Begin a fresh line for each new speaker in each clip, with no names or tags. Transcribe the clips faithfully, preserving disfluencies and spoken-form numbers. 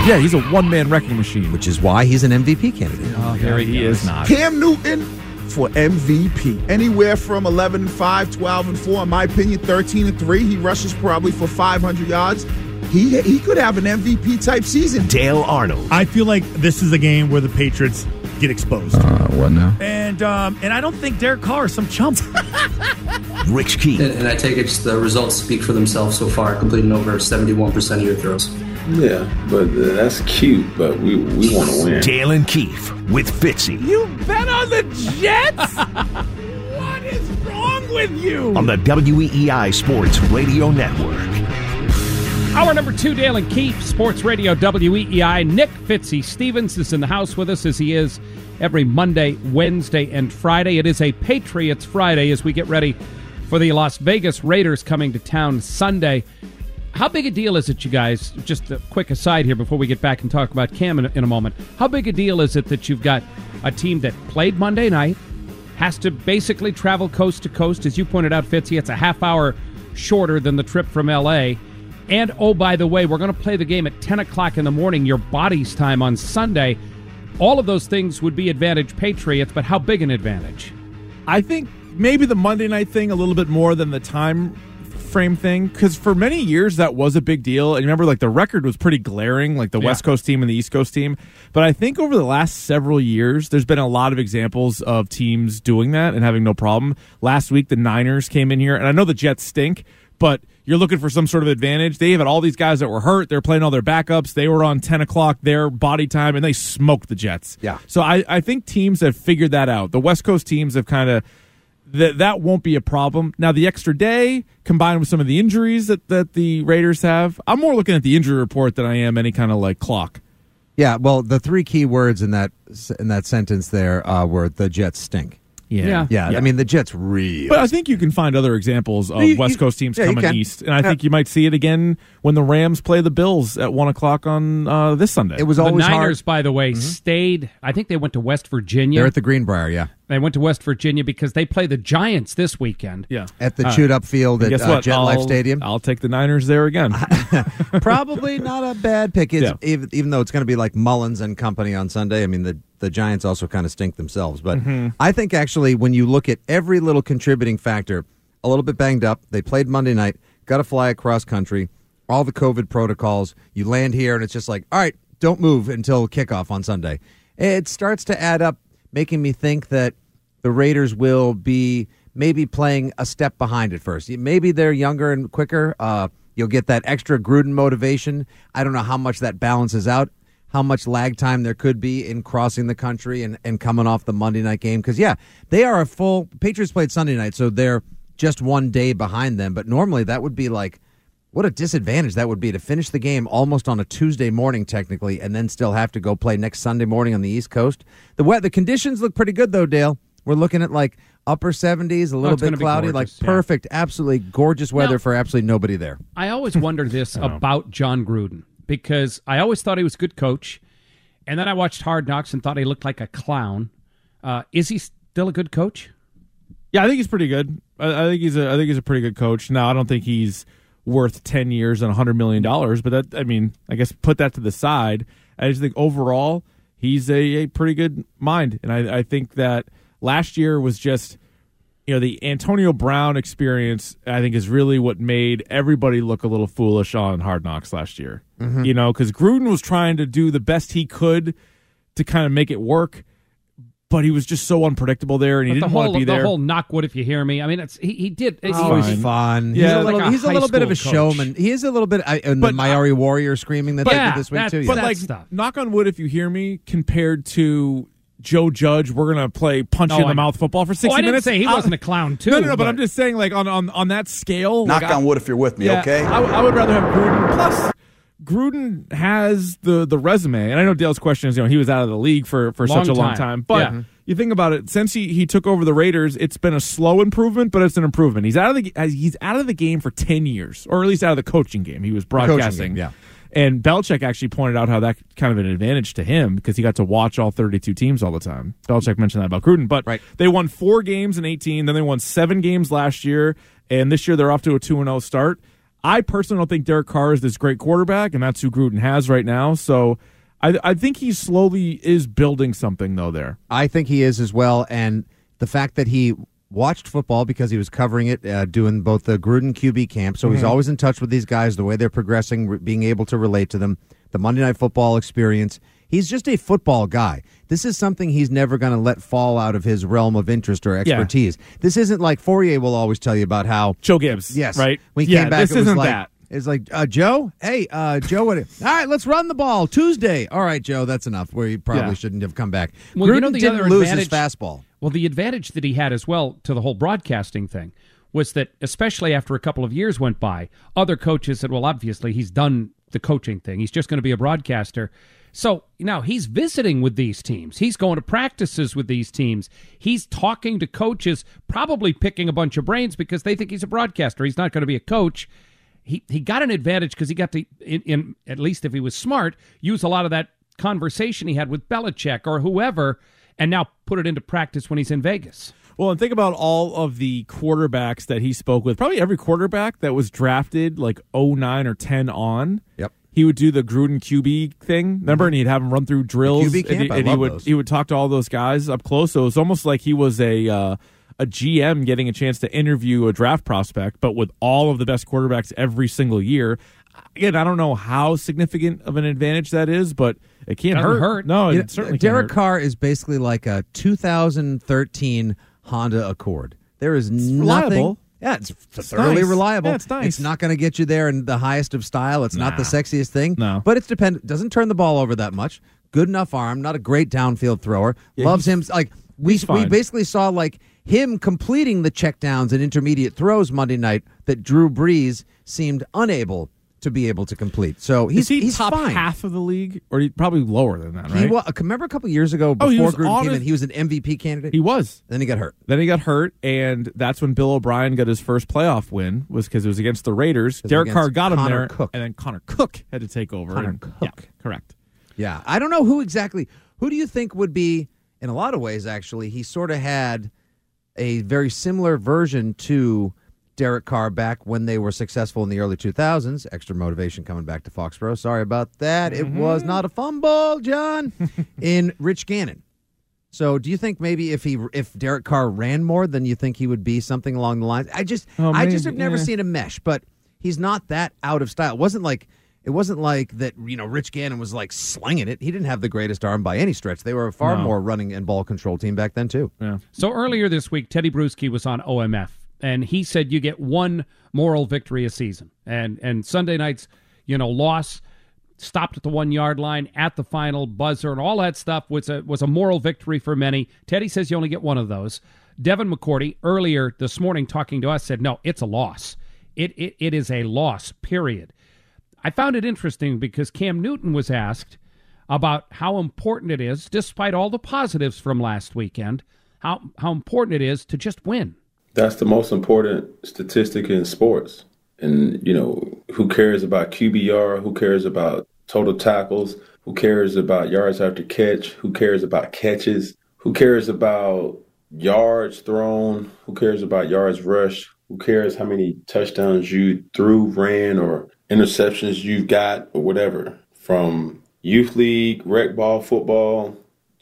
Yeah, he's a one-man wrecking machine.
Which is why he's an M V P candidate.
Oh, here he, he is not.
Cam Newton for M V P. Anywhere from eleven and five, twelve and four, in my opinion, thirteen and three. He rushes probably for five hundred yards. He he could have an M V P type season.
Dale Arnold.
I feel like this is a game where the Patriots get exposed.
Uh, what now?
And um, and I don't think Derek Carr is some chump.
Rich Keefe.
And, and I take it the results speak for themselves so far, completing over seventy-one percent of your throws.
Yeah, but uh, that's cute, but we we want to win.
Dale and Keefe with Fitzy.
You bet on the Jets? What is wrong with you?
On the W E E I Sports Radio Network.
Hour number two, Dale and Keefe, Sports Radio W E E I. Nick Fitzy Stevens is in the house with us as he is every Monday, Wednesday, and Friday. It is a Patriots Friday as we get ready for the Las Vegas Raiders coming to town Sunday. How big a deal is it, you guys? Just a quick aside here before we get back and talk about Cam in, in a moment. How big a deal is it that you've got a team that played Monday night, has to basically travel coast to coast? As you pointed out, Fitzy, it's a half hour shorter than the trip from L A. And, oh, by the way, we're going to play the game at ten o'clock in the morning, your body's time on Sunday. All of those things would be advantage Patriots, but how big an advantage?
I think maybe the Monday night thing a little bit more than the time frame thing, because for many years that was a big deal. And remember, like, the record was pretty glaring, like the yeah. West Coast team and the East Coast team. But I think over the last several years, there's been a lot of examples of teams doing that and having no problem. Last week, the Niners came in here, and I know the Jets stink, but you're looking for some sort of advantage. They had all these guys that were hurt. They're playing all their backups. They were on ten o'clock, their body time, and they smoked the Jets.
Yeah.
So I, I think teams have figured that out. The West Coast teams have kind of that that won't be a problem. Now, the extra day combined with some of the injuries that, that the Raiders have, I'm more looking at the injury report than I am any kind of like clock.
Yeah, well, the three key words in that in that sentence there uh, were the Jets stink.
Yeah.
Yeah. yeah,
yeah.
I mean, the Jets really.
But I think you can find other examples of
you,
West Coast teams
yeah,
coming east, and I yeah. think you might see it again when the Rams play the Bills at one o'clock on uh, this Sunday.
It was always
the Niners,
hard.
by the way,
mm-hmm.
stayed. I think they went to West Virginia.
They're at the Greenbrier, yeah.
They went to West Virginia because they play the Giants this weekend.
Yeah,
at the
uh,
chewed-up field at uh, Jet Life Stadium.
I'll take the Niners there again.
Probably not a bad pick, it's,
yeah.
even, even though it's going to be like Mullins and company on Sunday. I mean, the the Giants also kind of stink themselves. But mm-hmm. I think actually when you look at every little contributing factor, a little bit banged up, they played Monday night, got to fly across country, all the COVID protocols, you land here, and it's just like, all right, don't move until kickoff on Sunday. It starts to add up, making me think that the Raiders will be maybe playing a step behind at first. Maybe they're younger and quicker. Uh, you'll get that extra Gruden motivation. I don't know how much that balances out, how much lag time there could be in crossing the country and, and coming off the Monday night game. Because, yeah, they are a full – Patriots played Sunday night, so they're just one day behind them. But normally that would be like – what a disadvantage that would be to finish the game almost on a Tuesday morning technically and then still have to go play next Sunday morning on the East Coast. The weather, the conditions look pretty good, though, Dale. We're looking at like upper seventies, a little
oh,
bit cloudy,
gorgeous,
like perfect, yeah. absolutely gorgeous weather now, for absolutely nobody there.
I always wondered this oh. about John Gruden because I always thought he was a good coach. And then I watched Hard Knocks and thought he looked like a clown. Uh, is he still a good coach?
Yeah, I think he's pretty good. I, I think he's a. I think he's a pretty good coach. Now, I don't think he's worth ten years and a hundred million dollars. But that, I mean, I guess put that to the side. I just think overall he's a, a pretty good mind, and I, I think that last year was just, you know, the Antonio Brown experience. I think is really what made everybody look a little foolish on Hard Knocks last year. Mm-hmm. You know, because Gruden was trying to do the best he could to kind of make it work, but he was just so unpredictable there, and he
but
didn't
the whole,
want to be
the
there.
The whole knock wood if you hear me. I mean, it's he, he did. It's
oh, he's fun.
Yeah,
he's a little,
like a
he's a little bit of a
coach.
showman. He is a little bit. I, and
but,
the Maori Warrior screaming that
but,
they
yeah,
did this week
that,
too.
But
Yeah.
like,
stuff.
knock on wood if you hear me, compared to Joe Judge, we're gonna play punch
no,
you in the
I,
mouth football for sixty
oh, I didn't
minutes.
say he
I'll,
wasn't a clown too.
No, no, no. But,
but
I'm just saying, like on on, on that scale.
Knock
like,
on
I,
wood if you're with me,
yeah,
okay?
I, I would rather have Gruden. Plus, Gruden has the the resume, and I know Dale's question is, you know, he was out of the league for, for
long
such a long
time,
time, but.
Yeah.
You think about it, since he, he took over the Raiders, it's been a slow improvement, but it's an improvement. He's out of the he's out of the game for ten years, or at least out of the coaching game. He was broadcasting.
Game, yeah.
And Belichick actually pointed out how that kind of an advantage to him because he got to watch all thirty-two teams all the time. Belichick mentioned that about Gruden, but
right.
they won four games in eighteen, then they won seven games last year, and this year they're off to a two and oh start. I personally don't think Derek Carr is this great quarterback, and that's who Gruden has right now. So I, I think he slowly is building something, though, there.
I think he is as well, and the fact that he watched football because he was covering it, uh, doing both the Gruden Q B camp, so mm-hmm. he's always in touch with these guys, the way they're progressing, re- being able to relate to them, the Monday Night Football experience. He's just a football guy. This is something he's never going to let fall out of his realm of interest or expertise. Yeah. This isn't like Fourier will always tell you about how
Joe Gibbs,
yes,
right?
When he
yeah,
came back,
this
it was
isn't
like,
that.
It's like, uh, Joe, hey, uh, Joe, what, all right, let's run the ball Tuesday. All right, Joe, that's enough. Where you probably
Yeah.
shouldn't have come back.
Well,
Gruden
you know the
didn't
other
lose
advantage,
his fastball.
Well, the advantage that he had as well to the whole broadcasting thing was that, especially after a couple of years went by, other coaches said, well, obviously he's done the coaching thing. He's just going to be a broadcaster. So now he's visiting with these teams. He's going to practices with these teams. He's talking to coaches, probably picking a bunch of brains because they think he's a broadcaster. He's not going to be a coach. He he got an advantage because he got to, in, in at least if he was smart, use a lot of that conversation he had with Belichick or whoever, and now put it into practice when he's in Vegas.
Well, and think about all of the quarterbacks that he spoke with. Probably every quarterback that was drafted like oh nine or ten on.
Yep.
He would do the Gruden Q B thing, remember? And he'd have him run through drills.
The Q B camp,
and, he,
I
and he
love
would
those.
he would talk to all those guys up close. So it was almost like he was a uh, a G M getting a chance to interview a draft prospect, but with all of the best quarterbacks every single year. Again, I don't know how significant of an advantage that is, but it can't
Doesn't
hurt.
hurt.
No,
You
it
know,
certainly
Derek
can't hurt.
Carr is basically like a two thousand thirteen Honda Accord. There is nothing.
reliable.
Yeah, it's
It's
thoroughly
nice.
reliable.
Yeah, it's nice.
It's not going to get you there in the highest of style. It's not the
Nah.
sexiest thing.
No.
But it's depend. Doesn't turn the ball over that much. Good enough arm. Not a great downfield thrower.
Yeah,
Loves him. Like we
he's
we
fine.
basically saw like him completing the checkdowns and intermediate throws Monday night that Drew Brees seemed unable to be able to complete. So he's
Is he
he's
top
fine.
half of the league, or he, probably lower than that, right?
He was, remember a couple years ago
Oh,
before
he was
Gruden
on
came
his-
in, he was an M V P candidate.
He was.
Then he got hurt.
Then he got hurt, and that's when Bill O'Brien got his first playoff win, was because it was against the Raiders.
was
Derek
against
Carr got him
Connor
there,
Cook.
and then Connor Cook had to take over.
Connor
and-
Cook.
Yeah, correct.
Yeah, I don't know who exactly. Who do you think would be, in a lot of ways, actually, he sort of had a very similar version to Derek Carr back when they were successful in the early two thousands. Extra motivation coming back to Foxborough. Sorry about that.
Mm-hmm.
It was not a fumble, John. In Rich Gannon. So, do you think maybe if he if Derek Carr ran more, then you think he would be something along the lines? I just
Oh,
I just
maybe,
have never
yeah.
seen a mesh, but he's not that out of style. It wasn't like it wasn't like that. You know, Rich Gannon was like slinging it. He didn't have the greatest arm by any stretch. They were a far
No.
more running and ball control team back then too.
Yeah.
So earlier this week, Teddy Bruschi was on O M F, and he said you get one moral victory a season. And and Sunday night's, you know, loss, stopped at the one-yard line, at the final buzzer, and all that stuff was a, was a moral victory for many. Teddy says you only get one of those. Devin McCourty, earlier this morning talking to us, said, no, it's a loss. It It, it is a loss, period. I found it interesting because Cam Newton was asked about how important it is, despite all the positives from last weekend, how how important it is to just win.
That's the most important statistic in sports. And, you know, who cares about Q B R? Who cares about total tackles? Who cares about yards after catch? Who cares about catches? Who cares about yards thrown? Who cares about yards rushed? Who cares how many touchdowns you threw, ran, or interceptions you've got, or whatever? From youth league, rec ball, football,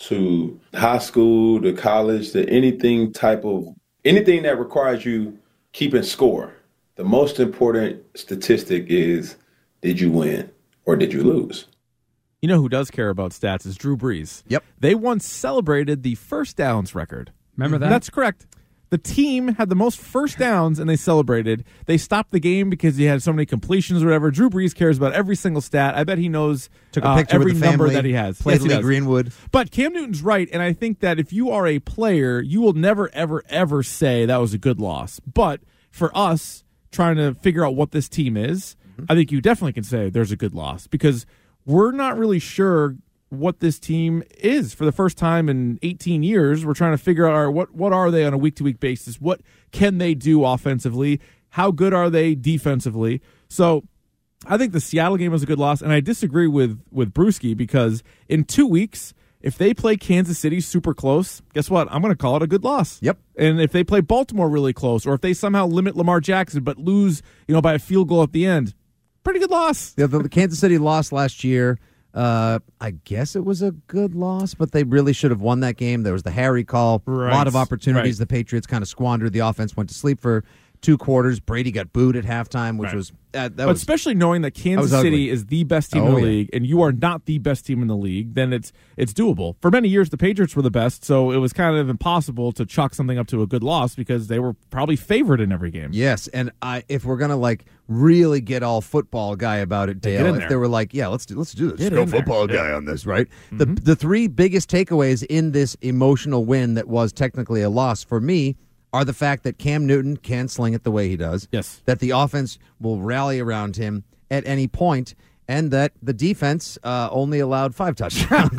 to high school, to college, to anything type of anything that requires you keeping score. The most important statistic is, did you win or did you lose?
You know who does care about stats is Drew Brees.
Yep.
They once celebrated the first downs record.
Remember that?
That's correct. The team had the most first downs, and they celebrated. They stopped the game because he had so many completions or whatever. Drew Brees cares about every single stat. I bet he knows
Took a
uh,
picture
every
with the
number
family,
that he has.
Played
Yes, he
Lee
does.
Greenwood.
But Cam Newton's right, and I think that if you are a player, you will never, ever, ever say that was a good loss. But for us, trying to figure out what this team is, mm-hmm. I think you definitely can say there's a good loss because we're not really sure what this team is for the first time in eighteen years. We're trying to figure out all right, what what are they on a week-to-week basis? What can they do offensively? How good are they defensively? So I think the Seattle game was a good loss, and I disagree with with Bruschi because in two weeks if they play Kansas City super close, guess what? I'm going to call it a good loss.
Yep.
And if they play Baltimore really close, or if they somehow limit Lamar Jackson but lose, you know, by a field goal at the end, pretty good loss.
Yeah, the Kansas City lost last year. Uh, I guess it was a good loss, but they really should have won that game. There was the Harry call,
Right.
a lot of opportunities.
Right.
The Patriots kind of squandered. The offense went to sleep for two quarters. Brady got booed at halftime, which
Right.
was uh, that
But
was
especially knowing that Kansas
that was
City
ugly.
is the best team
Oh,
in the
yeah.
league, and you are not the best team in the league, then it's it's doable. For many years, the Patriots were the best, so it was kind of impossible to chalk something up to a good loss because they were probably favored in every game.
yes. And I, if we're gonna like really get all football guy about it,
Get
Dale,
in
if
there.
they were like, yeah, let's do let's do this,
Get
go
in there.
football guy on this, right? The the three biggest takeaways in this emotional win that was technically a loss for me are the fact that Cam Newton can sling it the way he does.
Yes.
That the offense will rally around him at any point, and that the defense uh, only allowed five touchdowns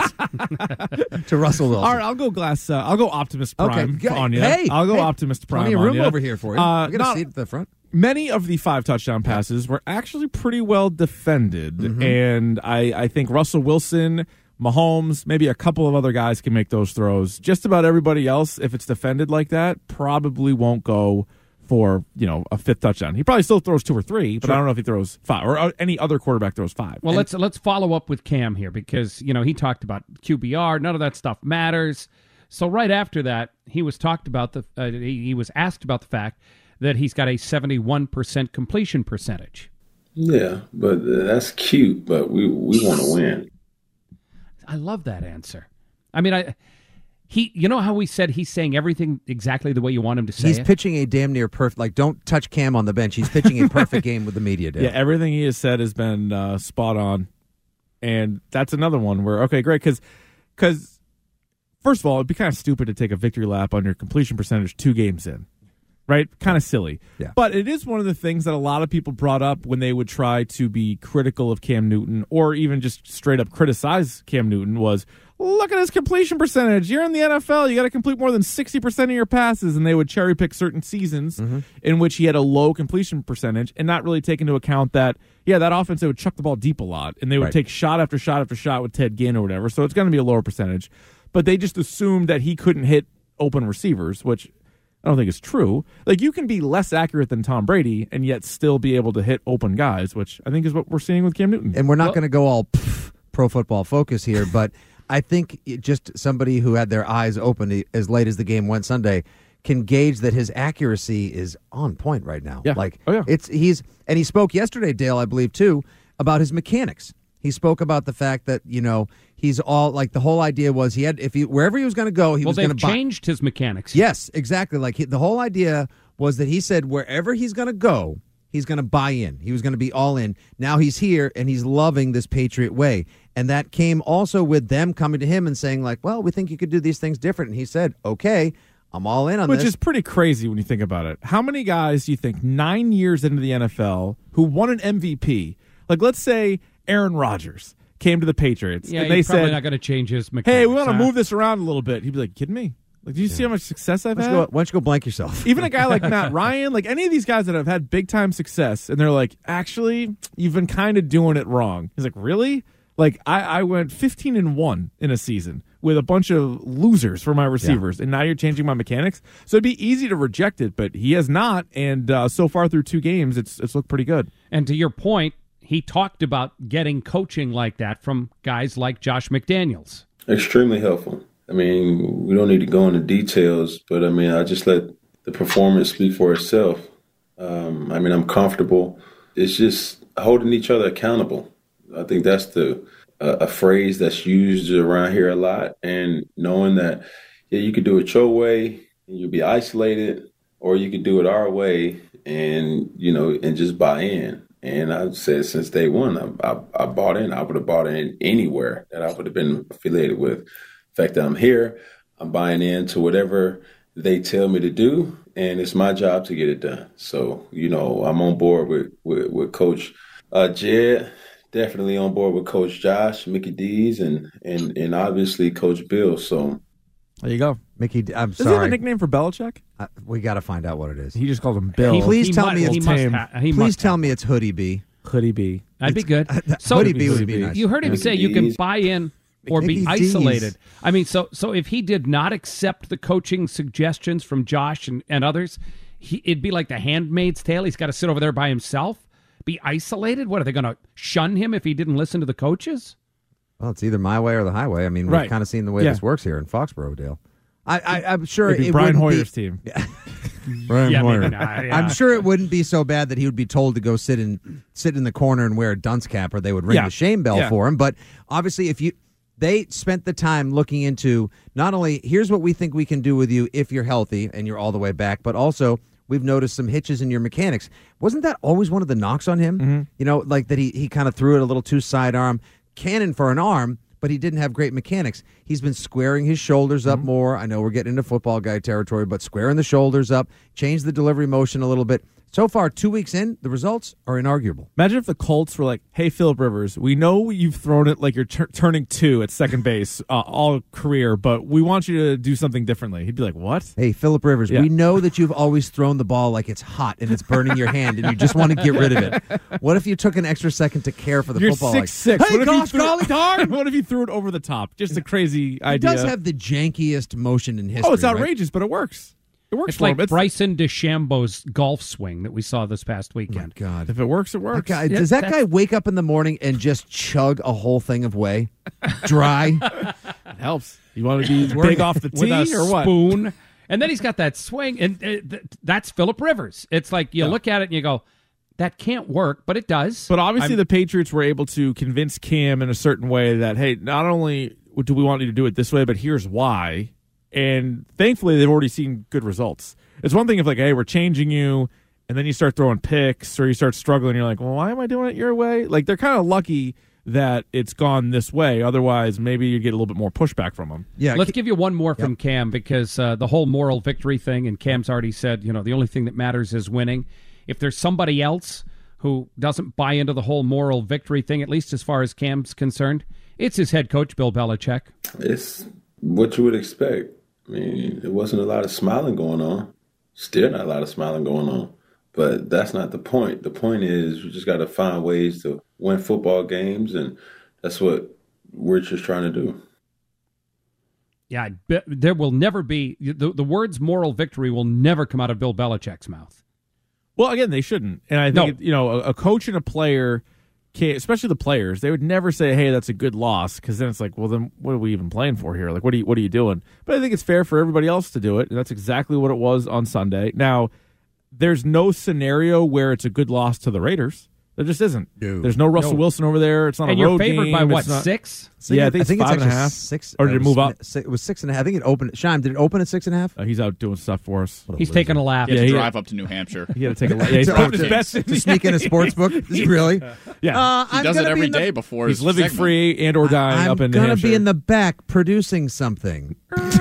to Russell Wilson.
All right, I'll go glass. Uh, I'll go Optimist Prime
Okay.
on you.
Hey,
I'll go
hey,
Optimist Prime
plenty of
on
room
you.
over here for you.
Uh,
We're gonna
not-
see it at the front.
Many of the five touchdown passes were actually pretty well defended,
Mm-hmm.
and I, I think Russell Wilson, Mahomes, maybe a couple of other guys can make those throws. Just about everybody else, if it's defended like that, probably won't go for, you know, a fifth touchdown. He probably still throws two or three, but I don't know if he throws five, or uh, any other quarterback throws five.
Well, let's let's follow up with Cam here because, you know, he talked about Q B R. None of that stuff matters. So right after that, he was talked about the uh, he, he was asked about the fact that he's got a seventy-one percent completion percentage.
Yeah, but uh, that's cute, but we we want to win.
I love that answer. I mean, I he you know how we said he's saying everything exactly the way you want him to say
He's
it?
pitching a damn near perfect. Like, don't touch Cam on the bench. He's pitching a perfect game with the media. Dale.
Yeah, everything he has said has been uh, spot on, and that's another one where okay, great, because because first of all, it'd be kind of stupid to take a victory lap on your completion percentage two games in, right? Kind of silly.
Yeah.
But it is one of the things that a lot of people brought up when they would try to be critical of Cam Newton, or even just straight up criticize Cam Newton. Was look at his completion percentage. You're in the N F L. You got to complete more than sixty percent of your passes. And they would cherry pick certain seasons
Mm-hmm.
in which he had a low completion percentage and not really take into account that, yeah, that offense, they would chuck the ball deep a lot. And they would
Right.
take shot after shot after shot with Ted Ginn or whatever. So it's going to be a lower percentage. But they just assumed that he couldn't hit open receivers, which I don't think is true. Like, you can be less accurate than Tom Brady and yet still be able to hit open guys, which I think is what we're seeing with Cam Newton.
And we're not going to go all pff, pro football focus here, but I think it just somebody who had their eyes open as late as the game went Sunday can gauge that his accuracy is on point right now.
Yeah.
Like
Oh, yeah.
it's he's and he spoke yesterday, Dale, I believe too, about his mechanics. He spoke about the fact that, you know, he's all like the whole idea was he had if he wherever he was going to go, he
well,
was going
they've
to buy.
changed his mechanics.
Yes, exactly. Like he, the whole idea was that he said wherever he's going to go, he's going to buy in. He was going to be all in. Now he's here and he's loving this Patriot way. And that came also with them coming to him and saying like, well, we think you could do these things different. And he said, okay, I'm all in on
Which
this.
is pretty crazy when you think about it. How many guys do you think nine years into the N F L who won an M V P, like let's say Aaron Rodgers, came to the Patriots
Yeah,
and they
he's probably
said,
not going to change his mechanics.
hey, we want to
huh?
move this around a little bit. He'd be like, kidding me? Like, do you see how much success I've
why,
had?
don't you go, why don't you go blank yourself?
Even a guy like Matt Ryan, like any of these guys that have had big time success, and they're like, actually, you've been kind of doing it wrong. He's like, really? Like, I, I went fifteen and one in a season with a bunch of losers for my receivers, and now you're changing my mechanics. So it'd be easy to reject it, but he has not. And uh, so far through two games, it's it's looked pretty good.
And to your point, he talked about getting coaching like that from guys like Josh McDaniels.
Extremely helpful. I mean, we don't need to go into details, but I mean, I just let the performance speak for itself. Um, I mean, I'm comfortable. It's just holding each other accountable. I think that's the uh, a phrase that's used around here a lot, and knowing that, yeah, you could do it your way and you'll be isolated, or you could do it our way and, you know, and just buy in. And I've said since day one, I, I, I bought in. I would have bought in anywhere that I would have been affiliated with. The fact that I'm here, I'm buying into whatever they tell me to do, and it's my job to get it done. So, you know, I'm on board with, with, with Coach uh, Jed, definitely on board with Coach Josh, Mickey D's, and, and, and obviously Coach Bill. So
There you go.
Mickey, I'm
Does he have a
sorry.
nickname for Belichick?
Uh, we got to find out what it is.
He just called him Bill.
He-
Please
he
tell
mu-
me it's
he must
tame.
ha- he
Please
must
tell
have
me
one.
it's Hoodie B.
Hoodie B.
That'd be good. So
Hoodie B would be nice.
you heard him say you can buy in or be
Mickey
isolated.
D's.
I mean, so so if he did not accept the coaching suggestions from Josh and, and others, he, it'd be like the Handmaid's Tale. He's got to sit over there by himself, be isolated. What, are they going to shun him if he didn't listen to the coaches?
Well, it's either my way or the highway. I mean, we've
Right.
kind of seen the way
Yeah.
this works here in Foxborough, Dale. I, I, I'm sure
It'd be
it
Brian
wouldn't
Hoyer's
be,
team.
Brian
Yeah,
Hoyer.
maybe not, yeah.
I'm sure it wouldn't be so bad that he would be told to go sit in sit in the corner and wear a dunce cap, or they would ring
Yeah.
the shame bell
Yeah.
for him. But obviously, if you they spent the time looking into not only here's what we think we can do with you if you're healthy and you're all the way back, but also we've noticed some hitches in your mechanics. Wasn't that always one of the knocks on him?
Mm-hmm.
You know, like that he he kind of threw it a little too sidearm, cannon for an arm. But he didn't have great mechanics. He's been squaring his shoulders up more. I know we're getting into football guy territory, but squaring the shoulders up, change the delivery motion a little bit. So far, two weeks in, the results are inarguable.
Imagine if the Colts were like, "Hey, Philip Rivers, we know you've thrown it like you're tur turning two at second base uh, all career, but we want you to do something differently." He'd be like, "What?"
Hey, Philip Rivers,
Yeah.
we know that you've always thrown the ball like it's hot and it's burning your hand and you just want to get rid of it. What if you took an extra second to care for the
You're
football?
six
like,
six.
Hey,
what if you
gosh,
threw,
golly darn!
What if you threw it over the top? Just a crazy
He
idea.
does have the jankiest motion in history.
oh, it's
right?
outrageous, but it works. It works
It's
for
like
him. It's,
Bryson DeChambeau's golf swing that we saw this past weekend.
God.
if it works, it
That
works.
guy,
Yeah,
does that
that's-
guy wake up in the morning and just chug a whole thing of whey? Dry?
It helps. You want to be
working.
big off the
With a
tee or what?
spoon. And then he's got that swing, and uh, th- that's Philip Rivers. It's like you look at it and you go, that can't work, but it does.
But obviously,
I'm-
the Patriots were able to convince Cam in a certain way that, hey, not only do we want you to do it this way, but here's why. And thankfully, they've already seen good results. It's one thing if, like, hey, we're changing you, and then you start throwing picks or you start struggling, you're like, well, why am I doing it your way? Like, they're kind of lucky that it's gone this way. Otherwise, maybe you get a little bit more pushback from them.
Yeah.
Let's give you one more from Cam, because uh, the whole moral victory thing, and Cam's already said, you know, the only thing that matters is winning. If there's somebody else who doesn't buy into the whole moral victory thing, at least as far as Cam's concerned, it's his head coach, Bill Belichick.
It's what you would expect. I mean, there wasn't a lot of smiling going on. Still not a lot of smiling going on. But that's not the point. The point is we just got to find ways to win football games, and that's what we're just trying to do.
Yeah, I bet there will never be, the, the words moral victory will never come out of Bill Belichick's mouth.
Well, again, they shouldn't. And I think,
No.
you know, a, a coach and a player, can't, especially the players, they would never say, hey, that's a good loss, because then it's like, well, then what are we even playing for here? Like, what are you, what are you doing? But I think it's fair for everybody else to do it, and that's exactly what it was on Sunday. Now, there's no scenario where it's a good loss to the Raiders. There just isn't.
No.
There's no Russell
No.
Wilson over there. It's not
And
a
you're
road
favored
game.
by what,
It's not-
six?
Yeah, I think, it's five and a
actually
half.
Six,
Or did it move up?
It was six and a half. I think it opened. Shime, did it open at six and a half?
Uh, he's out doing stuff for us.
He's taking a lap.
He had
Yeah,
to
he-
drive up to New Hampshire.
He had to take a. Yeah, he's
To-
putting his
to-
best
to sneak in a sports book? Really?
Yeah,
Uh,
He
I'm
does
gonna
it
be
every
in the-
day before
he's
his
living
segment.
free and or dying
I'm
up in New
gonna
Hampshire.
be in the back producing something.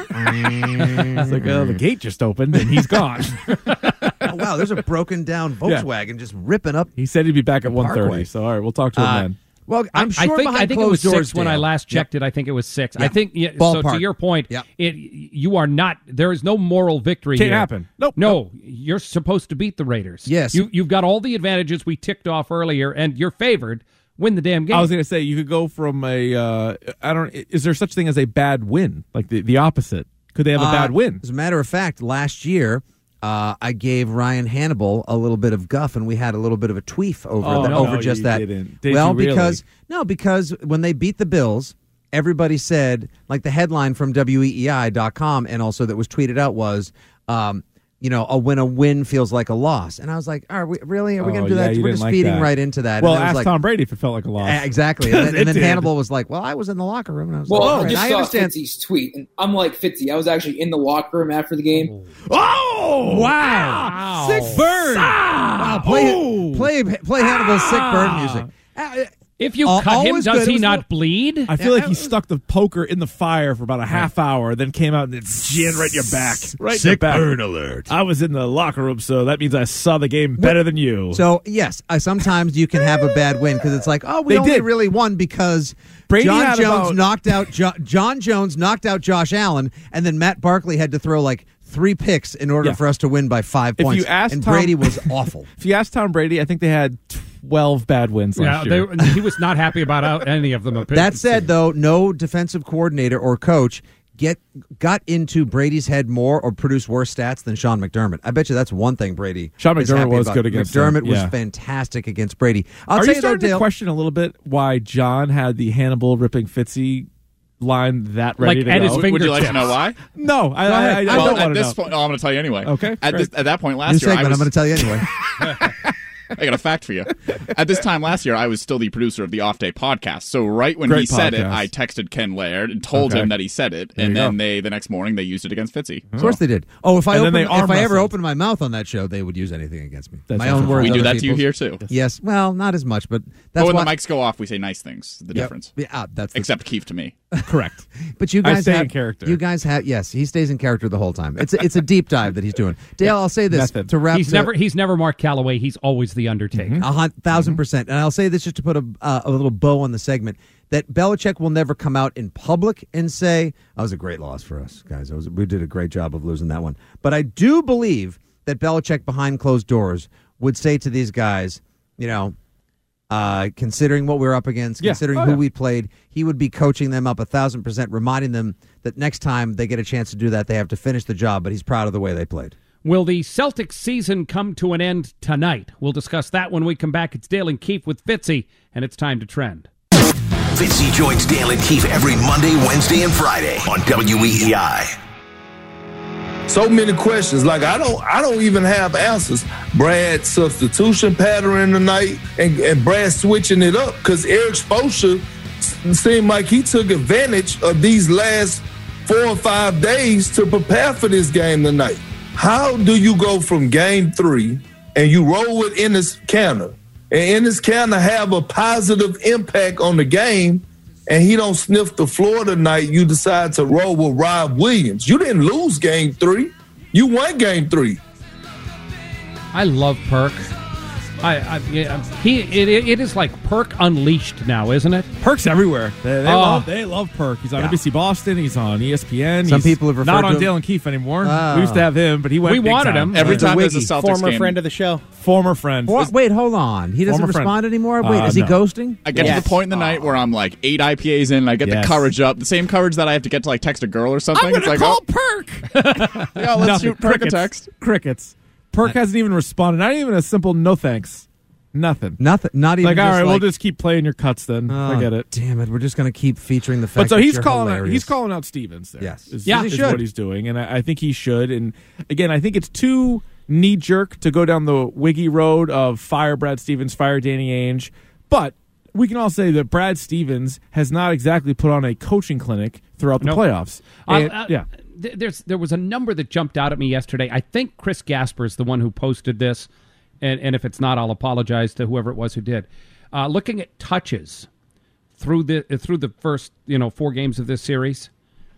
It's like, uh, the gate just opened and he's gone.
Oh, wow, there's a broken down Volkswagen just ripping up.
He said he'd be back at one
Parkway.
thirty. So all right, we'll talk to him
Uh,
then.
Well, I'm
I
sure
think
behind
I think it was
closed doors,
six when I
Dale.
last checked it. I think it was six. I think yeah, so.
Ballpark.
To your point,
Yep.
it you are not. There is no moral victory.
Can't
here.
happen. Nope.
No, you're supposed to beat the Raiders.
Yes.
you you've got all the advantages we ticked off earlier, and you're favored. Win the damn game.
I was going to say you could go from a. Uh, I don't. Is there such thing as a bad win? Like the the opposite? Could they have a
Uh,
bad win?
As a matter of fact, last year uh, I gave Ryan Hannibal a little bit of guff, and we had a little bit of a tweef over
Oh,
that,
no,
over
you
just that.
didn't. Did
well,
you really?
because no, because when they beat the Bills, everybody said, like the headline from W E E I dot com, and also that was tweeted out was. Um, You know, a when a win feels like a loss, and I was like, "Are we really? Are we going
Oh,
to do
yeah,
that?
you
We're
didn't
just
like
feeding
that.
right into that."
Well,
and I was
ask
like,
Tom Brady if it felt like a loss.
"Eh, exactly. And then,
It
and then
did.
Hannibal was like, "Well, I was in the locker room, and I was
Well,
like, all
I
right,
just
I
saw
understand."
Fitzy's tweet, and I'm like Fitzy. I was actually in the locker room after the game.
Oh
Wow.
Sick bird! Wow, play
Oh.
play play Hannibal's sick bird music. Uh,
if you
Al-
cut him,
always
does
good. It
he
was
not
little-
bleed?
I feel
Yeah,
like
that
he
was-
stuck the poker in the fire for about a half hour, then came out and it jammed right in your back. Right in your
Sick
back.
bird alert.
I was in the locker room, so that means I saw the game better than you.
So yes, uh, sometimes you can have a bad win because it's like, oh, we
They
only
did.
really won because
Brady
John
had
Jones
about-
knocked out jo- John Jones knocked out Josh Allen, and then Matt Barkley had to throw like three picks in order
Yeah.
for us to win by five
If
points.
you asked
and
Tom-
Brady was awful.
If you ask Tom Brady, I think they had twelve bad wins last
Yeah,
year.
they, he was not happy about out- any of them.
That said, though, no defensive coordinator or coach get got into Brady's head more or produced worse stats than Sean McDermott. I bet you that's one thing Brady.
Sean
is
McDermott
happy
was
about.
good against
McDermott
him,
was
yeah.
fantastic against Brady. I'll
Are
tell
you
you though,
starting
Dale.
to question a little bit why John had the Hannibal ripping Fitzy line that ready
Like
to
at
go?
his
Would you like to
fingertips.
know why?
No, I,
Go
I,
ahead.
I, I
well,
don't
at
want to
this
know.
point, oh, I'm going to tell you anyway.
Okay,
At,
great.
this, at that point last
New
year,
segment.
I was.
I'm going to tell you anyway.
I got a fact for you. At this time last year, I was still the producer of the Off Day podcast. So right when
Great
he said it,
podcast.
I texted Ken Laird and told
Okay.
him that he said it,
There
and
you
then
go.
they the next morning they used it against Fitzy.
Of course they did. Oh, if I
And then
opened,
they arm
if I ever
wrestled.
opened my mouth on that show, they would use anything against me.
That's
my
also
own words.
We do
other
that to you
people's.
here too.
Yes. Well, not as much, but that's
But when
why.
the mics go off, we say nice things. The
Yep.
difference.
Yeah, ah, that's the,
Except Keith to me.
Correct.
But you
I
guys
stay
have
in character.
You guys have yes, he stays in character the whole time. It's a, it's a deep dive that he's doing. Dale, I'll say this
Method.
to wrap.
He's
to,
never he's never Mark Calloway. He's always the Undertaker.
a hun- thousand percent, and I'll say this just to put a uh, a little bow on the segment that Belichick will never come out in public and say that was a great loss for us, guys. It was, we did a great job of losing that one. But I do believe that Belichick behind closed doors would say to these guys, you know. Uh, considering what we were up against,
Yeah.
considering
Oh,
who
yeah.
we played, he would be coaching them up a thousand percent, reminding them that next time they get a chance to do that, they have to finish the job. But he's proud of the way they played.
Will the Celtics season come to an end tonight? We'll discuss that when we come back. It's Dale and Keefe with Fitzy, and it's time to trend.
Fitzy joins Dale and Keefe every Monday, Wednesday, and Friday on W E E I.
So many questions. Like I don't, I don't even have answers. Brad substitution pattern tonight, and, and Brad switching it up because Eric Spoelstra seemed like he took advantage of these last four or five days to prepare for this game tonight. How do you go from game three and you roll with Ennis Canner, and Ennis Canner have a positive impact on the game, and he don't sniff the floor tonight, you decide to roll with Rob Williams. You didn't lose game three. You won game three.
I love Perk. I, I yeah, he it, it is like Perk unleashed now, isn't it?
Perk's everywhere. They, they,
Oh.
love, they love Perk. He's on
Yeah.
N B C Boston. He's on E S P N.
Some
he's
people have referred
not
to
on
him-
Dale and Keefe anymore.
Oh.
We used to have him, but he went.
We
big
wanted
time.
him.
Every
The
time there's a
Wiggy.
Celtics
Former
game,
friend of the show.
Former friend.
What? Wait, hold on. He doesn't
Former friend.
respond anymore. Wait,
Uh,
is he
no.
ghosting?
I get
Yes.
to the point in the night where I'm like eight I P As in, and I get
Yes.
the courage up, the same courage that I have to get to like text a girl or something.
I'm
It's
gonna
like,
call
oh,
Perk.
yeah, let's
Nothing.
shoot Perk a
Crickets.
text.
Crickets. Perk hasn't even responded. Not even a simple no thanks. Nothing.
Nothing. Not even.
Like, all
just
right,
like,
we'll just keep playing your cuts then.
Oh,
Forget it.
Damn it. We're just going to keep featuring the fact
But so
that
he's
you're
calling out,
hilarious.
he's calling out Stevens there.
Yes.
is,
Yeah, he
is
should.
what he's doing, and I, I think he should. And again, I think it's too knee jerk to go down the Wiggy road of fire Brad Stevens, fire Danny Ainge. But we can all say that Brad Stevens has not exactly put on a coaching clinic throughout the
Nope.
playoffs.
Uh,
And-
uh,
yeah.
th- There's there was a number that jumped out at me yesterday. I think Chris Gasper is the one who posted this, and, and if it's not, I'll apologize to whoever it was who did. Uh, looking at touches through the uh, through the first you know four games of this series,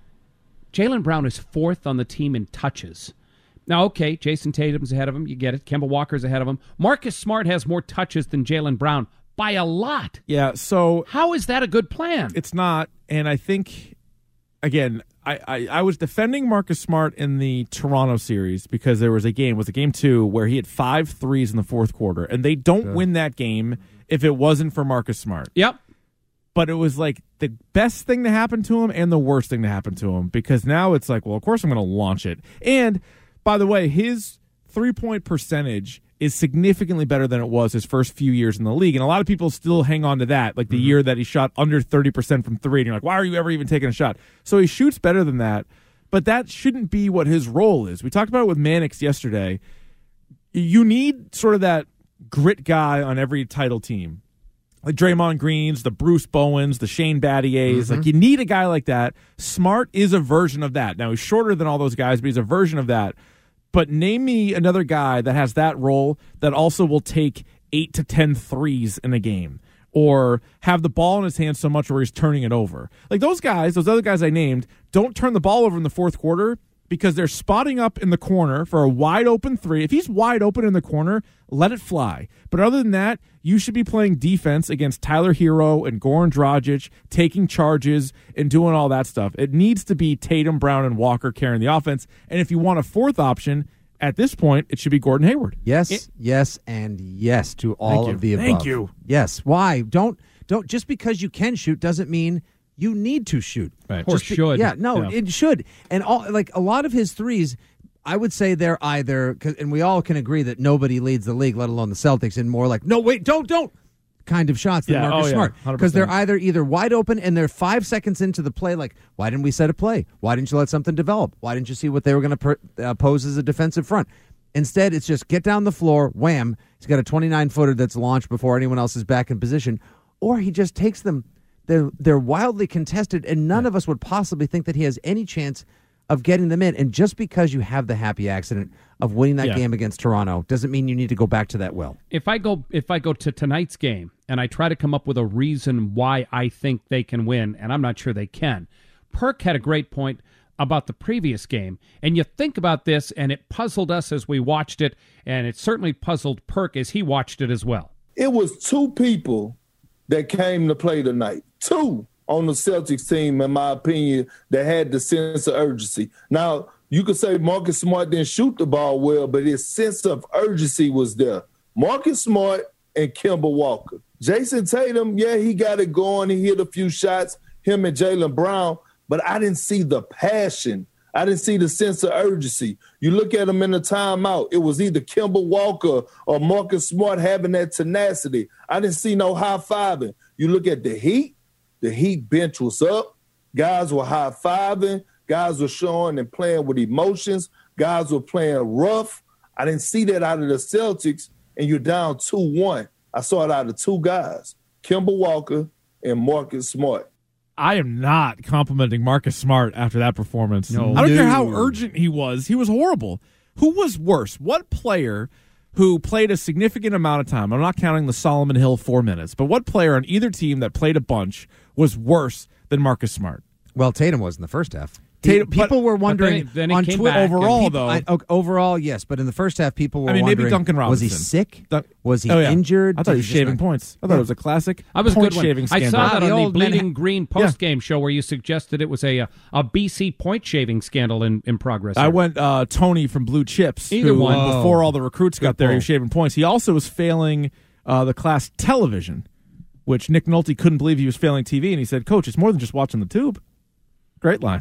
Jaylen Brown is fourth on the team in touches. Now, okay, Jason Tatum's ahead of him. You get it. Kemba Walker's ahead of him. Marcus Smart has more touches than Jaylen Brown by a lot.
Yeah, so
How is that a good plan?
it's not, and I think, again, I, I, I was defending Marcus Smart in the Toronto series because there was a game, was a game two, where he had five threes in the fourth quarter, and they don't win that game if it wasn't for Marcus Smart.
Yep.
But it was like the best thing to happen to him and the worst thing to happen to him, because now it's like, well, of course I'm going to launch it. And by the way, his three-point percentage is significantly better than it was his first few years in the league. And a lot of people still hang on to that, like the
Mm-hmm.
year that he shot under thirty percent from three. And you're like, why are you ever even taking a shot? So he shoots better than that, but that shouldn't be what his role is. We talked about it with Mannix yesterday. You need sort of that grit guy on every title team. Like Draymond Greens, the Bruce Bowens, the Shane Battiers.
Mm-hmm.
Like, you need a guy like that. Smart is a version of that. Now, he's shorter than all those guys, but he's a version of that. But name me another guy that has that role that also will take eight to ten threes in a game or have the ball in his hands so much where he's turning it over. Like, those guys, those other guys I named, don't turn the ball over in the fourth quarter because they're spotting up in the corner for a wide open three. If he's wide open in the corner, let it fly. But other than that, you should be playing defense against Tyler Hero and Goran Dragic, taking charges and doing all that stuff. It needs to be Tatum, Brown, and Walker carrying the offense. And if you want a fourth option, At this point, it should be Gordon Hayward.
Yes,
It-
yes, and yes to all
Thank
of the
you.
above.
Thank you.
Yes. Why? Don't don't just because you can shoot doesn't mean you need to shoot.
Right.
Or
Just be-
should.
Yeah, no,
Yeah.
it should. And all like a lot of his threes, I would say they're either, 'cause- and we all can agree that nobody leads the league, let alone the Celtics, in more like, no, wait, don't, don't kind of shots than
Yeah,
Marcus
oh, yeah,
Smart.
one hundred
Because they're
percent.
either either wide open and they're five seconds into the play, like, why didn't we set a play? Why didn't you let something develop? Why didn't you see what they were going to per- uh, pose as a defensive front? Instead, it's just get down the floor, wham. He's got a twenty-nine footer that's launched before anyone else is back in position. Or he just takes them. They're, they're wildly contested, and none of us would possibly think that he has any chance of getting them in. And just because you have the happy accident of winning that
Yeah.
game against Toronto doesn't mean you need to go back to that well.
If I go if I go to tonight's game and I try to come up with a reason why I think they can win, and I'm not sure they can. Perk had a great point about the previous game, and you think about this, and it puzzled us as we watched it, and it certainly puzzled Perk as he watched it as well.
It was two people that came to play tonight. Two on the Celtics team, in my opinion, that had the sense of urgency. Now, you could say Marcus Smart didn't shoot the ball well, but his sense of urgency was there. Marcus Smart and Kemba Walker. Jason Tatum, yeah, he got it going. He hit a few shots, him and Jaylen Brown, but I didn't see the passion. I didn't see the sense of urgency. You look at them in the timeout, it was either Kemba Walker or Marcus Smart having that tenacity. I didn't see no high-fiving. You look at the Heat, the Heat bench was up. Guys were high-fiving. Guys were showing and playing with emotions. Guys were playing rough. I didn't see that out of the Celtics, and you're down two one. I saw it out of two guys, Kemba Walker and Marcus Smart.
I am not complimenting Marcus Smart after that performance.
No.
I don't care
No.
how urgent he was. He was horrible. Who was worse? What player who played a significant amount of time, I'm not counting the Solomon Hill four minutes, but what player on either team that played a bunch was worse than Marcus Smart?
Well, Tatum was in the first half.
Tatum-
people
but-
were wondering
then it- then it
on
came
Twitter
back and
overall,
people-
though.
I- okay, overall, yes, but in the first half, people were
I mean, maybe
wondering,
Duncan
was he
Robinson.
sick?
Dun-
was he
Oh, yeah.
injured?
I thought
Did
he was
just
shaving
not-
points. I thought it was a classic
I was a
point
good one.
shaving
I
scandal.
saw that
The
on the
old
Bleeding
man-
Green post-game show where you suggested it was a a B C point shaving scandal in, in progress.
I
here.
went uh, Tony from Blue Chips.
Either
who,
one.
uh, before all the recruits got there, he was
pull.
shaving points. He also was failing uh, the class television, which Nick Nolte couldn't believe he was failing T V, and he said, "Coach, it's more than just watching the tube." Great line.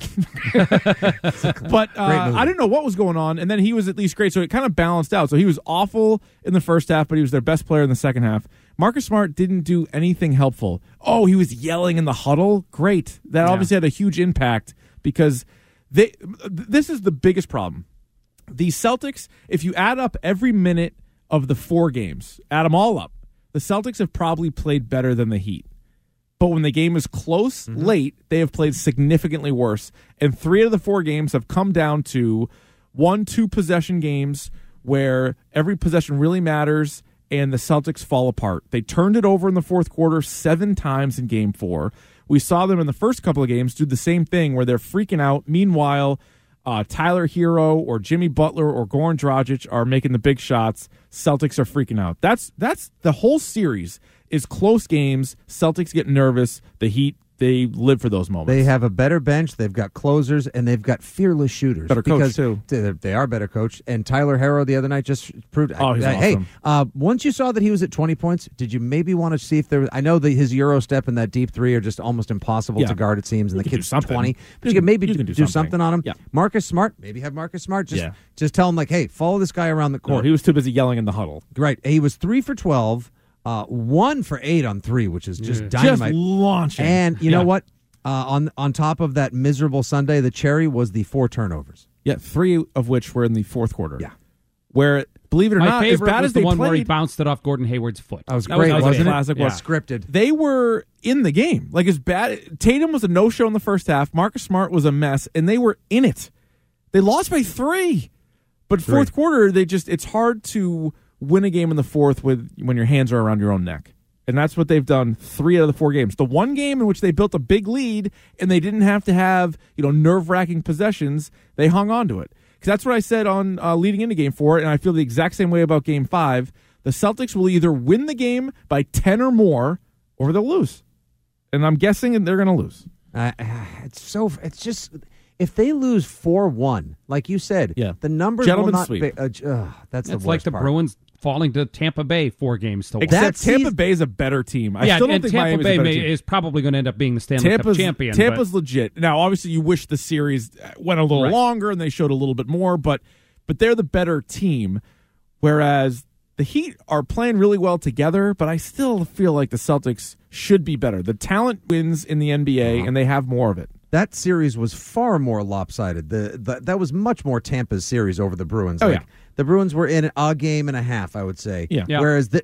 But uh, I didn't know what was going on, and then he was at least great, so it kind of balanced out. So he was awful in the first half, but he was their best player in the second half. Marcus Smart didn't do anything helpful. Oh, he was yelling in the huddle? Great. That
Yeah.
obviously had a huge impact because they. This is the biggest problem. The Celtics, if you add up every minute of the four games, add them all up, the Celtics have probably played better than the Heat. But when the game is close,
Mm-hmm.
late, they have played significantly worse. And three of the four games have come down to one, two possession games where every possession really matters and the Celtics fall apart. They turned it over in the fourth quarter seven times in game four. We saw them in the first couple of games do the same thing where they're freaking out. Meanwhile, uh, Tyler Hero or Jimmy Butler or Goran Dragic are making the big shots. Celtics are freaking out. That's that's the whole series is close games. Celtics get nervous. The Heat, they live for those moments.
They have a better bench. They've got closers, and they've got fearless shooters.
Better coach,
because
too.
They they are better coach. And Tyler Harrow the other night just proved.
Oh, he's
uh, Hey,
awesome.
uh, once you saw that he was at twenty points, did you maybe want to see if there was. I know that his Euro step and that deep three are just almost impossible
Yeah.
to guard, it seems, and
You
the
can do
kid's
something.
twenty. But
You
you, can maybe
you
do,
can do
do
something.
something on him.
Yeah.
Marcus Smart, maybe have Marcus Smart. Just,
Yeah.
just tell him, like, hey, follow this guy around the
No,
court.
he was too busy yelling in the huddle.
Right. He was three for twelve, uh, one for eight on three, which is just dynamite.
Just launching.
And you
Yeah.
know what? Uh, on on top of that miserable Sunday, the cherry was the four turnovers.
Yeah, three of which were in the fourth quarter.
Yeah.
Where, believe it or
My
not, as
favorite
bad
was
as
the
they
one
played,
where he bounced it off Gordon Hayward's foot.
That was
That
great,
was- that was
wasn't
a
it?
classic,
Yeah.
was-
Scripted.
they were in the game. Like, as bad. Tatum was a no-show in the first half. Marcus Smart was a mess, and they were in it. They lost by three. But fourth
Three.
quarter, they just it's hard to win a game in the fourth with when your hands are around your own neck. And that's what they've done three out of the four games. The one game in which they built a big lead and they didn't have to have, you know, nerve-wracking possessions, they hung on to it. Because that's what I said on uh, leading into game four, and I feel the exact same way about game five. The Celtics will either win the game by ten or more, or they'll lose. And I'm guessing they're going to lose.
Uh, it's so. It's just. if they lose four one, like you said,
Yeah.
the numbers
Gentlemen's
will not
sweep.
be. Uh, uh, that's the
It's
worst
like the
part.
Bruins falling to Tampa Bay four games to one.
Except
That
Tampa
season-
Bay is a better team. I
yeah,
still don't
and
think
Tampa
Miami's
Bay
a better
may,
team.
is probably going to end up being the Stanley
Tampa's,
Cup champion.
Tampa's
but-
legit. Now, obviously, you wish the series went a little
Right.
longer and they showed a little bit more, but but they're the better team. Whereas the Heat are playing really well together, but I still feel like the Celtics should be better. The talent wins in the N B A,
Uh-huh.
and they have more of it.
That series was far more lopsided. The, the that was much more Tampa's series over the Bruins.
Oh,
Like,
yeah.
the Bruins were in a game and a half, I would say.
Yeah.
Yeah.
Whereas the,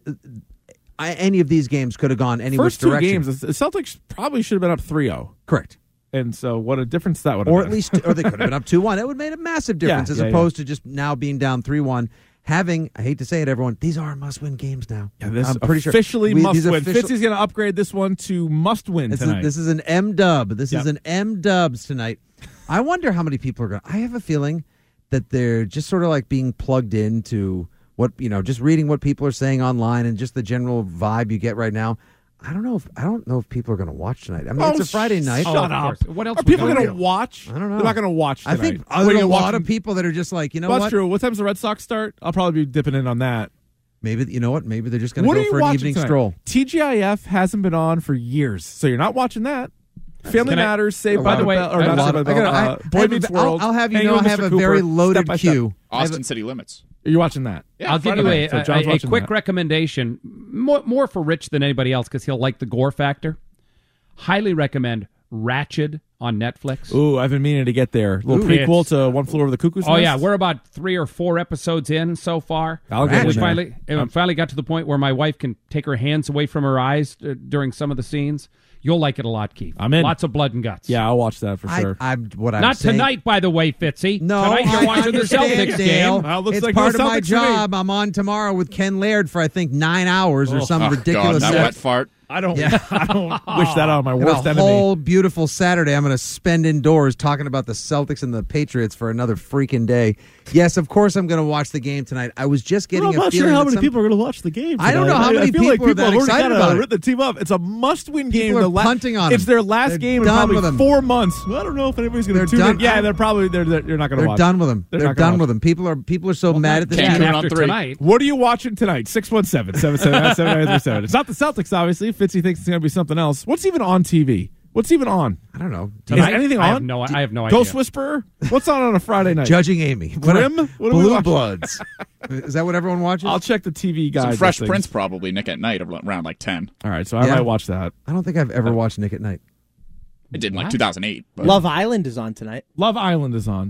I, any of these games could have gone any
First
which
two
direction.
games, the Celtics probably should have been up three oh.
Correct.
And so what a difference that would have
Or
been.
at least, or they could have been up two one. That would have made a massive difference
Yeah,
as
yeah,
opposed to just now being down three one. Having, I hate to say it, everyone, these are must-win games now.
Yeah, this
I'm pretty sure
officially
we-
must
these
win.
official-
Fitzy's going to upgrade this one to must win
This is,
tonight.
this is an M dub. This
Yep.
is an M dubs tonight. I wonder how many people are going. I have a feeling that they're just sort of like being plugged into what you know, just reading what people are saying online and just the general vibe you get right now. I don't know if I don't know if people are going to watch tonight. I mean,
Oh,
it's a Friday
sh-
night.
Shut
Oh, of
up.
course. What else
Are
we
people
gonna
going to
do?
watch?
I don't know.
They're not going to watch
I
tonight.
think
What, are
there's
you
a lot
watching-
of people that are just like, you know
Well,
what?
that's true. What time's the Red Sox start? I'll probably be dipping in on that.
Maybe you know what? Maybe they're just going to
What
go
are you
for an
watching
evening
tonight?
stroll.
T G I F hasn't been on for years, so you're not watching that. Family
Can I-
Matters, Saved
Oh,
by
by
the
the way,
Bell, or
I
not
have
Saved
a
by the
I
Bell,
gotta- I-
uh, Boy
I have
Meets
a- I'll-
World.
I'll have you
Hanging
know
with
I have
Mister
a very
Cooper,
loaded
step by step.
queue.
Austin City Limits.
Are you watching that?
Yeah,
I'll give
Friday
you
night.
a,
So John's
a, a
watching
quick
that.
recommendation, more, more for Rich than anybody else because he'll like the gore factor. Highly recommend Ratched on Netflix.
Ooh, I've been meaning to get there. A little
Ooh,
prequel
it's-
to One Flew Over the Cuckoo's
Oh
Nest.
yeah, we're about three or four episodes in so far.
I'll get
we
in there.
finally, and we finally got to the point where my wife can take her hands away from her eyes uh, during some of the scenes. You'll like it a lot, Keith.
I'm in.
Lots of blood and guts.
Yeah, I'll watch that for
I,
sure.
I'm what I'm
Not
saying.
tonight, by the way, Fitzy.
No,
tonight
I
you're watching the
understand,
Celtics
Dale.
game.
Well, it looks
it's
like
part
no
of my
Celtics to me.
job. I'm on tomorrow with Ken Laird for I think nine hours or some
Oh,
ridiculous.
God, that
set.
wet fart.
I don't.
Yeah.
I don't wish that on my
And
worst
a
enemy.
whole beautiful Saturday I'm going to spend indoors talking about the Celtics and the Patriots for another freaking day. Yes, of course I'm going to watch the game tonight. I was just getting
I'm
a
not
feeling
sure how
that
many
some-
people are going to watch the game.
I don't
tonight.
know how many
I feel like
people are that
have already
excited
kinda
about it.
written the team up. It's a must-win game.
People are
The la-
punting on
It's
them.
their last
They're
game in
done
probably
with them.
four months. Well, I don't know if anybody's going
They're
to tune
done.
in. Yeah, they're probably they're, they're, you're not going to
They're
watch.
done with them.
They're
They're,
not gonna
done
watch.
with them. People are people are so mad at this
Can't
team.
tune in on
after
three.
tonight.
What are you watching tonight? six one seven, seven seven nine, seven nine three seven. It's not the Celtics, obviously. Fitzy thinks it's going to be something else. What's even on T V? What's even on?
I don't know.
Tonight?
Is anything on?
I have no, I have no idea.
Ghost Whisperer? What's on on a Friday night?
Judging Amy.
Grimm?
What,
What are we
Blue
watching?
Bloods. Is that what everyone watches?
I'll check the T V guide.
Some Fresh
things.
Prince probably, Nick at Night, around like ten.
All right, so I
Yeah.
might watch that.
I don't think I've ever watched Nick at Night.
It did in like
What?
two thousand eight. But
Love Island is on tonight.
Love Island is on.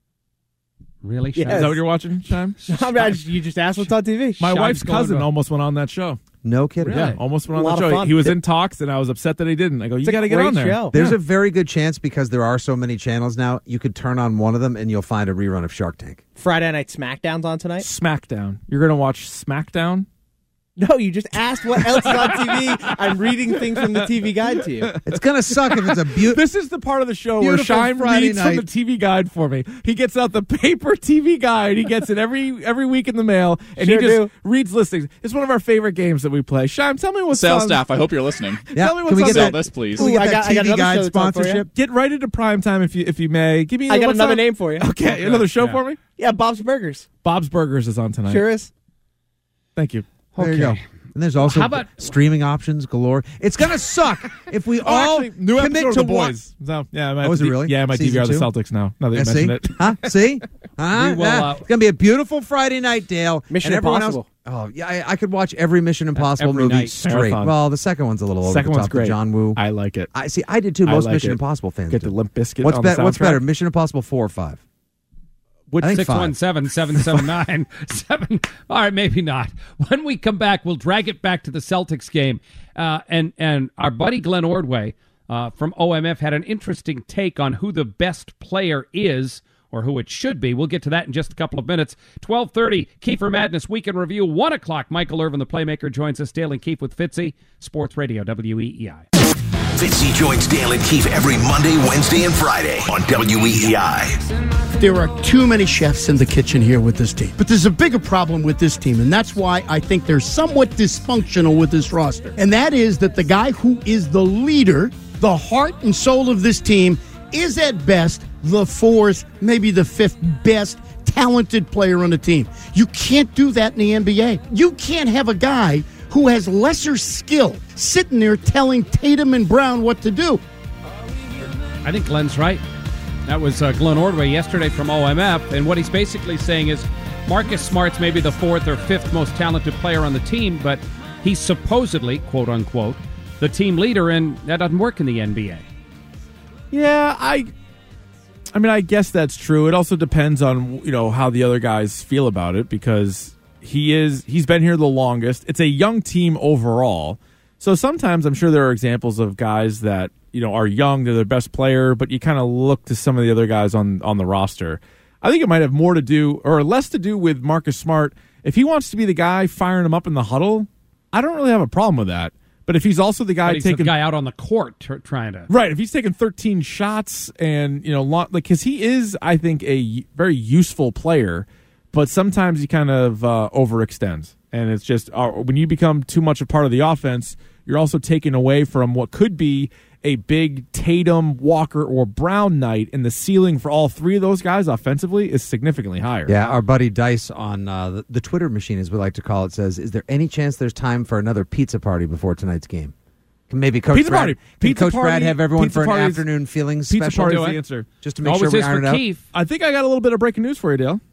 Really?
Yes.
Shaq?
Is that what you're watching, Shime?
I'm not- you just asked what's on T V.
My
Shime's
wife's
going
cousin
to-
almost went on that show.
No kidding.
Yeah, almost went on
A lot
the
of
show.
fun.
He was in talks, and I was upset that he didn't. I go, you
It's a
got to get
great
on there.
show.
There's a very good chance because there are so many channels now, you could turn on one of them and you'll find a rerun of Shark Tank.
Friday Night SmackDown's on tonight.
SmackDown. You're going to watch SmackDown?
No, you just asked what else is on T V. I'm reading things from the T V guide to you.
It's going to suck if it's a beautiful.
This is the part of the show where
Beautiful
Shime
Friday
reads from
night.
the T V guide for me. He gets out the paper T V guide. He gets it every every week in the mail, and
Sure
he just
do.
reads listings. It's one of our favorite games that we play. Shime, tell me what's
sales
on.
staff, I hope you're listening.
Yeah,
Tell me
can
what's
we
on
get
Sell
that?
this, please.
Can we
Ooh,
get
I
that
got- I
T
got
V
another
guide
show that's on for you.
sponsorship?
Get right into prime time if you if you may. Give me.
I got
what's
another
on-
name for you.
Okay, another show
Yeah.
for me.
Yeah, Bob's Burgers.
Bob's Burgers is on tonight.
Sure is.
Thank you.
There you go. And there's also
How about-
streaming options galore. It's going to suck if we
Oh,
all
actually, new
commit
episode
to
of The
one-
Boys. So, yeah, I might
Oh,
have
is
to
it
D-
really?
Yeah, I might D V R the
Season two?
Celtics now. Now that
Yeah,
you
see?
mentioned it.
Huh? See? Huh?
We will,
Yeah.
uh,
it's going to be a beautiful Friday night, Dale.
Mission
and everyone
Impossible.
Else, oh, yeah, I, I could watch every Mission Impossible
every
movie
night.
straight.
Marathon.
Well, the second one's a little over
Second
the
one's
top.
great.
The John Woo.
I like it.
I see. I did too.
I
Most
like
Mission
it.
Impossible fans.
Get
do.
the Limp Bizkit
What's
on the
better? What's
soundtrack.
better, Mission Impossible four or five?
Which
I think
six
five.
one seven, seven seven nine, seven. All right, maybe not. When we come back, we'll drag it back to the Celtics game. Uh, and, and our buddy Glenn Ordway uh, from O M F had an interesting take on who the best player is or who it should be. We'll get to that in just a couple of minutes. twelve thirty, Kiefer Madness Weekend Review. one o'clock, Michael Irvin, the Playmaker, joins us. Dale and Keefe with Fitzy, Sports Radio, W E E I.
Fitzy joins Dale and Keefe every Monday, Wednesday, and Friday on W E E I.
There are too many chefs in the kitchen here with this team. But there's a bigger problem with this team, and that's why I think they're somewhat dysfunctional with this roster. And that is that the guy who is the leader, the heart and soul of this team, is at best the fourth, maybe the fifth best talented player on the team. You can't do that in the N B A. You can't have a guy who has lesser skill sitting there telling Tatum and Brown what to do.
I think Glenn's right. That was uh, Glenn Ordway yesterday from O M F, and what he's basically saying is Marcus Smart's maybe the fourth or fifth most talented player on the team, but he's supposedly, quote-unquote, the team leader, and that doesn't work in the N B A.
Yeah, I I mean, I guess that's true. It also depends on, you know, how the other guys feel about it, because he is he's been here the longest. It's a young team overall. So sometimes I'm sure there are examples of guys that, you know, are young, they're their best player, but you kind of look to some of the other guys on, on the roster. I think it might have more to do, or less to do, with Marcus Smart. If he wants to be the guy firing him up in the huddle, I don't really have a problem with that. But if he's also the guy
But he's
taking
the guy out on the court t- trying to
right, if he's taking thirteen shots and, you know, like, because he is, I think, a very useful player, but sometimes he kind of uh, overextends, and it's just uh, when you become too much a part of the offense, you're also taking away from what could be a big Tatum, Walker, or Brown night, and the ceiling for all three of those guys offensively is significantly higher.
Yeah, our buddy Dice on uh, the, the Twitter machine, as we like to call it, says, is there any chance there's time for another pizza party before tonight's game? Can maybe Coach
Pizza
Brad,
party.
Can
Pizza
Coach
party,
Brad have everyone
pizza
for an
parties-
afternoon feelings
Pizza
special?
party is the answer.
Just to make
Always
sure we
is for
iron it out.
Keith.
I think I got a little bit of breaking news for you, Dale.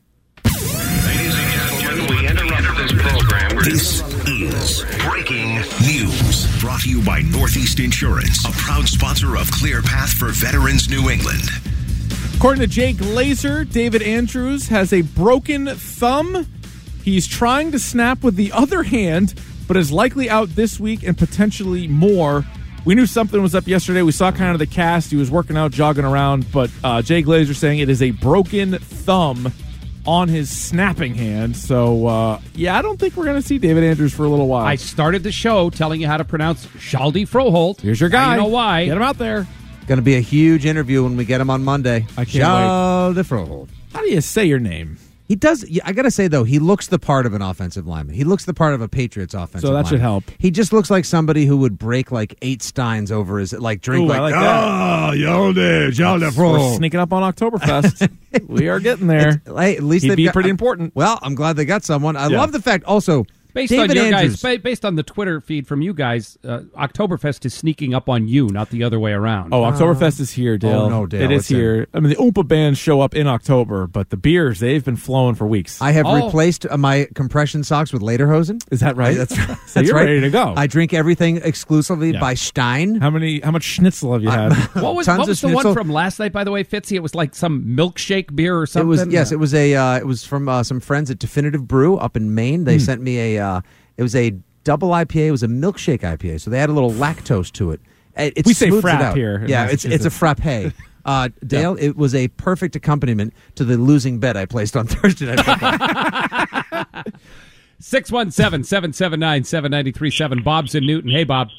This is Breaking News, brought to you by Northeast Insurance, a proud sponsor of Clear Path for Veterans New England.
According to Jay Glazer, David Andrews has a broken thumb. He's trying to snap with the other hand, but is likely out this week and potentially more. We knew something was up yesterday. We saw kind of the cast. He was working out, jogging around, but uh, Jay Glazer saying it is a broken thumb on his snapping hand. So, uh, yeah, I don't think we're going to see David Andrews for a little while.
I started the show telling you how to pronounce Schaldi Froholt.
Here's your
Now
guy.
you know why.
Get him out there.
Going to be a huge interview when we get him on Monday.
I can't
Charles Froholt.
How do you say your name?
He does. I got to say, though, he looks the part of an offensive lineman. He looks the part of a Patriots offensive
So that
lineman.
should help.
He just looks like somebody who would break like eight steins over his, like drink
Ooh,
like,
I like
oh,
that.
yo there, Charles
We're
Froholt.
sneaking up on Oktoberfest. We are getting there.
Hey, at least
He'd
they've
be
got-
pretty important.
Well, I'm glad they got someone. I
Yeah.
love the fact also
Based
David
on your
Andrews.
guys, ba- based on the Twitter feed from you guys, uh, Oktoberfest is sneaking up on you, not the other way around.
Oh, Oktoberfest is here, Dale.
oh, no, Dale,
It is
it's in.
here. I mean, the Oompa bands show up in October, but the beers, they've been flowing for weeks.
I have
Oh.
replaced uh, my compression socks with Lederhosen.
Is that right?
I- that's
So
that's
you're
right.
ready to go.
I drink everything exclusively
Yeah.
by Stein.
How many? How much schnitzel have you had?
What was,
Tons
what
of
was the
schnitzel.
one from last night, by the way, Fitzy? It was like some milkshake beer or
It
something?
was yes, it was a uh, it was from uh, some friends at Definitive Brew up in Maine. They sent me a uh, it was a double I P A. It was a milkshake I P A, so they had a little lactose to it. It, it
We say
smooths it
frap
out.
here in
Yeah, it's it's a frappe. Uh, Dale, it was a perfect accompaniment to the losing bet I placed on Thursday Night Football.
six one seven, seven seven nine, seven nine three seven. Bob's in Newton. Hey, Bob.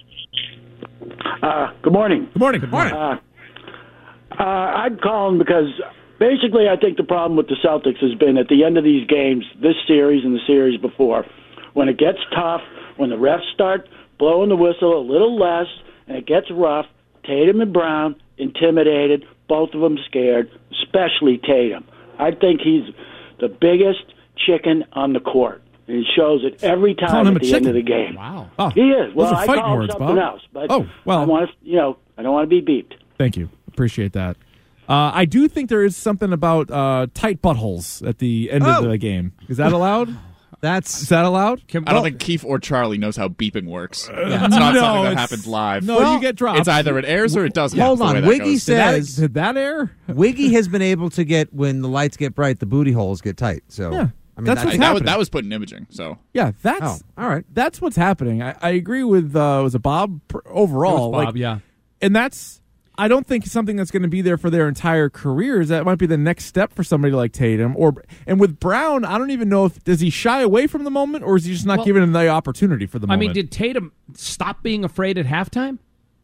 Uh, good morning.
Good morning. Good morning.
Uh, uh, I'm calling because basically I think the problem with the Celtics has been at the end of these games, this series and the series before, when it gets tough, when the refs start blowing the whistle a little less and it gets rough, Tatum and Brown intimidated, both of them scared, especially Tatum. I think he's the biggest chicken on the court. And he shows it every
Calling
time
him
at
a
the end of
chicken?
the game.
Wow.
Oh,
He is. Well,
those are
I
fighting
call him
words,
something
Bob.
else, but
Oh, well.
I want to, you know, I don't want to be beeped.
Thank you. Appreciate that. Uh, I do think there is something about uh, tight buttholes at the end
Oh.
of the game. Is that allowed?
That's
Is that allowed?
I don't think Keith or Charlie knows how beeping works.
Yeah.
It's not
No,
something that
it's-
happens live.
No,
Well,
you get dropped.
It's either it airs or it doesn't.
Hold
That's the
on.
way that
Wiggy
goes.
Did that,
says
did that air?
Wiggy has been able to get when the lights get bright, the booty holes get tight. So
Yeah.
I mean
That's
I
what's
think that was,
happening.
that was put in imaging. So
Yeah, that's
Oh, all right.
That's what's happening. I, I agree with uh, was it Bob pr- overall?
It was Bob,
like,
yeah.
and that's I don't think something that's going to be there for their entire careers. That might be the next step for somebody like Tatum. Or and with Brown, I don't even know if does he shy away from the moment or is he just not
Well,
giving him the opportunity for the
I
moment.
mean, did Tatum stop being afraid at halftime?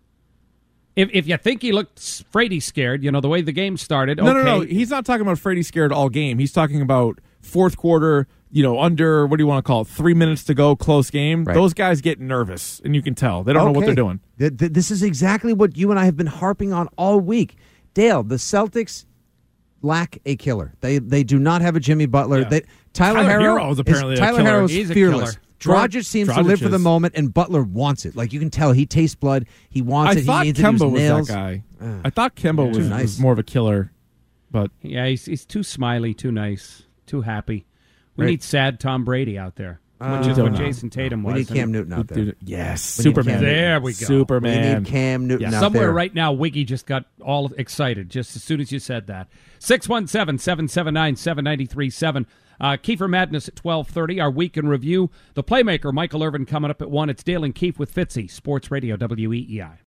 If if you think he looked Frady scared, you know, the way the game started,
no,
okay.
no, no. He's not talking about Freddie scared all game. He's talking about fourth quarter. You know, under what do you want to call it? Three minutes to go, close game.
Right.
Those guys get nervous, and you can tell they don't know what
Okay.
they're doing.
Th- th- This is exactly what you and I have been harping on all week. Dale, the Celtics lack a killer. They they do not have a Jimmy Butler.
Yeah.
They, Tyler,
Tyler
Herro
Herro is apparently a
Tyler
killer.
Herro is
He's a
fearless.
killer.
Dragic seems to
Dragic
live for the
is.
moment, and Butler wants it. Like you can tell, he tastes blood. He wants
I
it.
thought
he needs it.
Kemba
He
was
nails.
that guy.
Uh,
I thought Kemba
Too
was,
nice.
was more of a killer, but
Yeah, he's, he's too smiley, too nice, too happy. We
Right.
need sad Tom Brady out there,
Uh,
which is what
no.
Jason Tatum
we
was.
need Cam Newton out there.
yes,
We need
Superman.
Cam Newton.
There we go.
Superman.
We need Cam Newton
Yeah.
out
Somewhere
there.
right now, Wiggy just got all excited just as soon as you said that. six one seven, seven seven nine, seven nine three seven. Uh, Kiefer Madness at twelve thirty. Our week in review. The Playmaker, Michael Irvin, coming up at one. It's Dale and Keefe with Fitzy, Sports Radio, W E E I.